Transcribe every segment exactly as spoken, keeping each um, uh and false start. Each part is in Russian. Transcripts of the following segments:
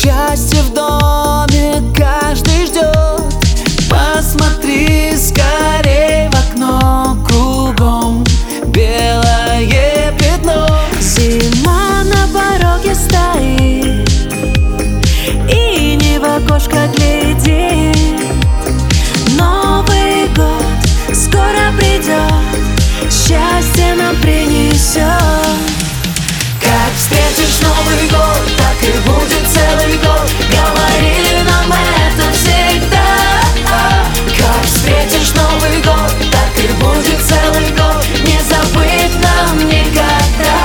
Счастье в доме каждый ждет. Посмотри скорей в окно, кругом белое пятно. Зима на пороге стоит, и не в окошко глядит. Новый год скоро придет, счастье нам принесет. Как встретишь Новый год, так и будет целый год. Говорили нам это всегда. Как встретишь Новый год, так и будет целый год. Не забыть нам никогда.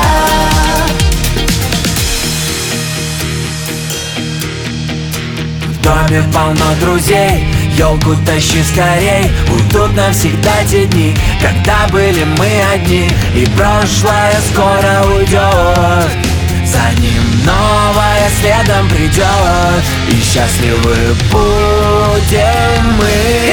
В доме полно друзей, елку тащи скорей. Уйдут навсегда те дни, когда были мы одни. И прошлое скоро уйдет, за ним новое следом придет. И счастливы будем мы.